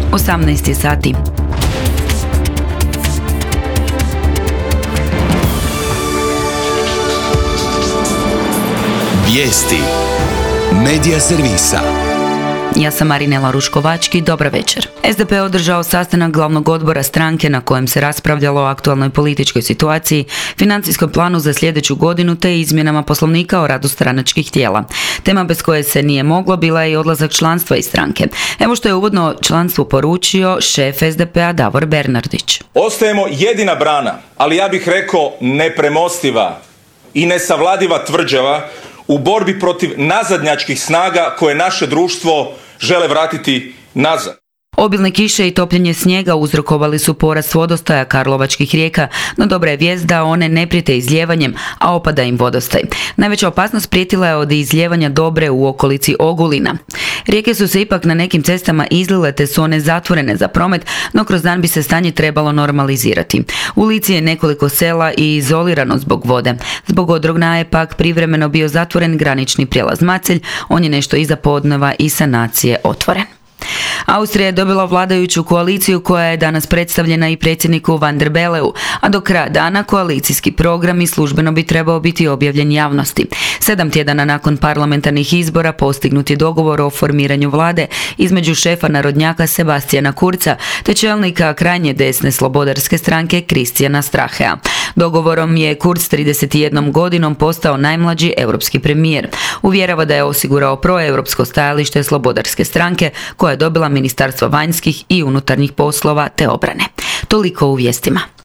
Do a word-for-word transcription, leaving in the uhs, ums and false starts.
osamnaest sati. Vijesti Medija servisa. Ja sam Marinela Ruškovački, dobar večer. es de pe je održao sastanak glavnog odbora stranke na kojem se raspravljalo o aktualnoj političkoj situaciji, financijskom planu za sljedeću godinu te izmjenama poslovnika o radu stranačkih tijela. Tema bez koje se nije moglo bila je i odlazak članstva iz stranke. Evo što je uvodno članstvu poručio šef es de pea Davor Bernardić. Ostajemo jedina brana, ali ja bih rekao nepremostiva i nesavladiva tvrđava u borbi protiv nazadnjačkih snaga koje naše društvo žele vratiti nazad. Obilne kiše i topljenje snijega uzrokovali su porast vodostaja karlovačkih rijeka, no dobra je vijest da one ne prijete izlijevanjem, a opada im vodostaj. Najveća opasnost prijetila je od izlijevanja Dobre u okolici Ogulina. Rijeke su se ipak na nekim cestama izlile te su one zatvorene za promet, no kroz dan bi se stanje trebalo normalizirati. U Lici je nekoliko sela i izolirano zbog vode. Zbog odrogna je pak privremeno bio zatvoren granični prijelaz Macelj, on je nešto iza podneva i sanacije otvoren. Austrija je dobila vladajuću koaliciju koja je danas predstavljena i predsjedniku Van der Beleu, a do kraja dana koalicijski program i službeno bi trebao biti objavljen javnosti. Sedam tjedana nakon parlamentarnih izbora postignut je dogovor o formiranju vlade između šefa narodnjaka Sebastijana Kurza te čelnika krajnje desne slobodarske stranke Kristijana Strahea. Dogovorom je Kurz trideset jednom godinom postao najmlađi europski premijer. Uvjerava da je osigurao proeuropsko stajalište slobodarske stranke koja je dobila ministarstvo vanjskih i unutarnjih poslova te obrane. Toliko u vijestima.